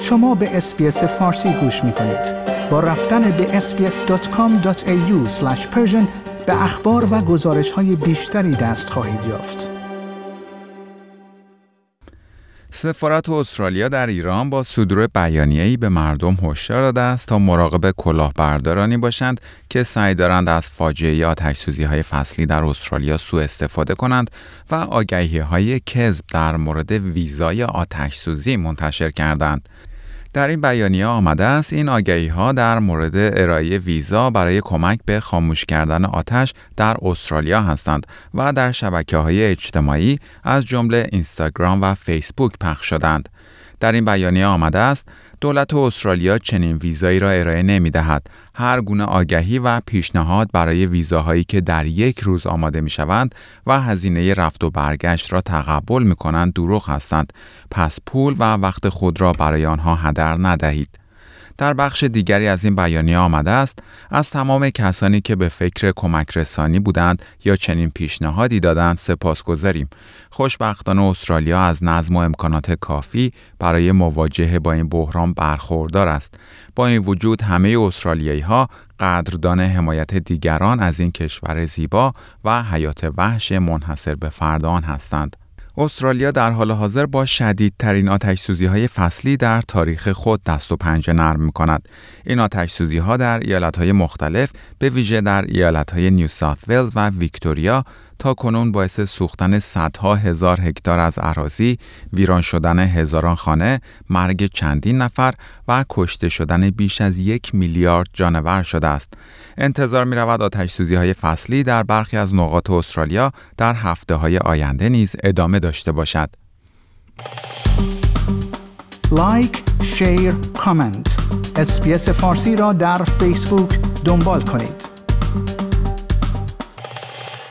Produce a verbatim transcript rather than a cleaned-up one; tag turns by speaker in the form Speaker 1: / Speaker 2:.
Speaker 1: شما به اس‌بی‌اس فارسی گوش می‌کنید. با رفتن به اس بی اس دات کام دات ای یو اسلش پرشن به اخبار و گزارش‌های بیشتری دست خواهید یافت.
Speaker 2: سفارت استرالیا در ایران با صدور بیانیه‌ای به مردم هشدار داده است تا مراقب کلاهبردارانی باشند که سعی دارند از فاجعه آتش‌سوزی‌های فصلی در استرالیا سوء استفاده کنند و آگهی‌های کذب در مورد ویزای آتش‌سوزی منتشر کردند. در این بیانیه آمده است این آگهی‌ها در مورد ارائه ویزا برای کمک به خاموش کردن آتش در استرالیا هستند و در شبکه‌های اجتماعی از جمله اینستاگرام و فیسبوک پخش شدند. در این بیانیه آمده است دولت استرالیا چنین ویزایی را ارائه نمی‌دهد. هر گونه آگهی و پیشنهاد برای ویزاهایی که در یک روز آماده می‌شوند و هزینه رفت و برگشت را تقبل می‌کنند دروغ هستند. پس پول و وقت خود را برای آنها هدر ندهید. در بخش دیگری از این بیانیه آمده است از تمام کسانی که به فکر کمک رسانی بودند یا چنین پیشنهادی دادند سپاسگزاریم. خوشبختانه استرالیا از نظم و امکانات کافی برای مواجهه با این بحران برخوردار است. با این وجود همه استرالیایی‌ها قدردان حمایت دیگران از این کشور زیبا و حیات وحش منحصر به فرد آن هستند. استرالیا در حال حاضر با شدیدترین آتش‌سوزی‌های فصلی در تاریخ خود دست و پنجه نرم می‌کند. این آتش‌سوزی‌ها در ایالت‌های مختلف به ویژه در ایالت‌های نیو ساوت ولز و ویکتوریا تا کنون باعث سوختن صدها هزار هکتار از اراضی، ویران شدن هزاران خانه، مرگ چندین نفر و کشته شدن بیش از یک میلیارد جانور شده است. انتظار می‌رود آتش‌سوزی‌های فصلی در برخی از نقاط استرالیا در هفته‌های آینده نیز ادامه داشته باشد.
Speaker 1: لایک، شیر، کامنت. اس بی اس فارسی را در فیسبوک دنبال کنید.